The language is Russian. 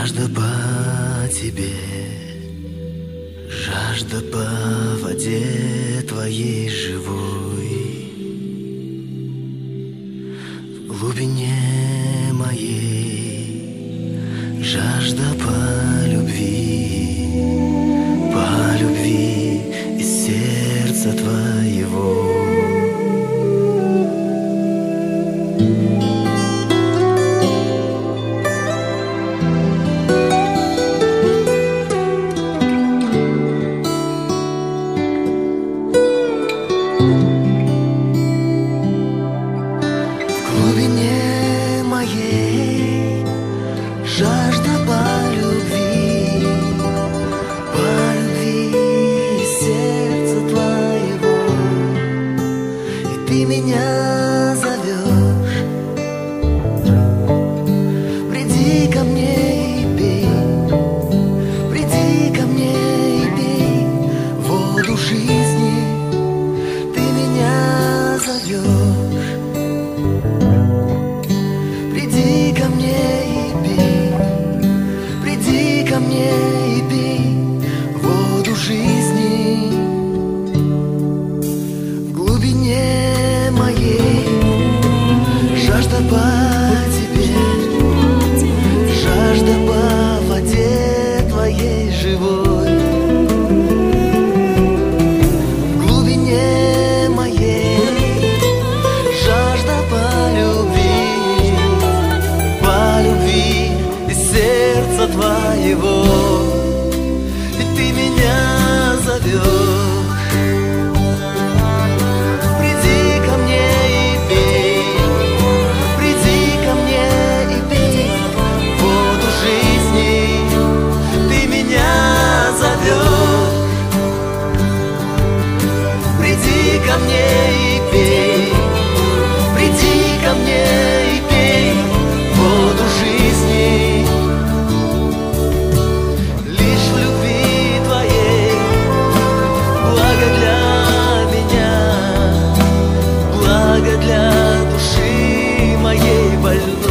Жажда по тебе, жажда по воде твоей живой. В глубине моей жажда по любви из сердца твоего. Жажда по любви из сердца твоего. И ты меня зовешь, приди ко мне и пей, приди ко мне и пей воду жизни. Ты меня зовешь, приди ко мне ко мне и пей воду жизни. В глубине моей жажда по тебе, жажда по воде твоей живой. В глубине моей жажда по любви из сердца твоего. И ты меня зовешь, приди ко мне и пей, приди ко мне и пей воду жизни. Ты меня зовешь, приди ко мне и пей, приди ко мне и пей воду жизни. Для души моей больной.